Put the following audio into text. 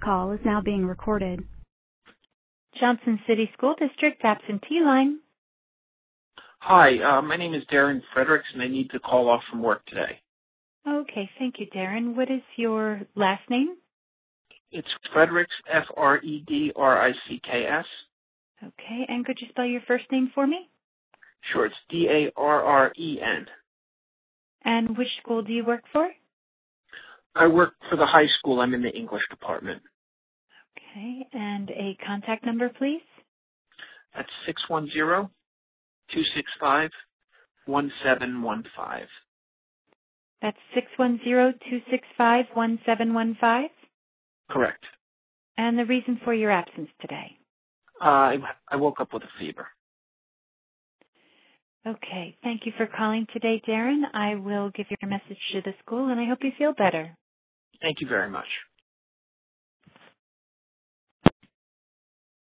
call is now being recorded. Johnson City School District absentee line. Hi, my name is Darren Fredericks, and I need to call off from work today. Okay, thank you, Darren. What is your last name? It's Fredericks, Fredricks. Okay, and could you spell your first name for me? Sure, it's Darren. And which school do you work for? I work for the high school. I'm in the English department. Okay, and a contact number, please? That's 610-265-1715. That's 610-265-1715? Correct. And the reason for your absence today? I woke up with a fever. Okay, thank you for calling today, Darren. I will give your message to the school, and I hope you feel better. Thank you very much.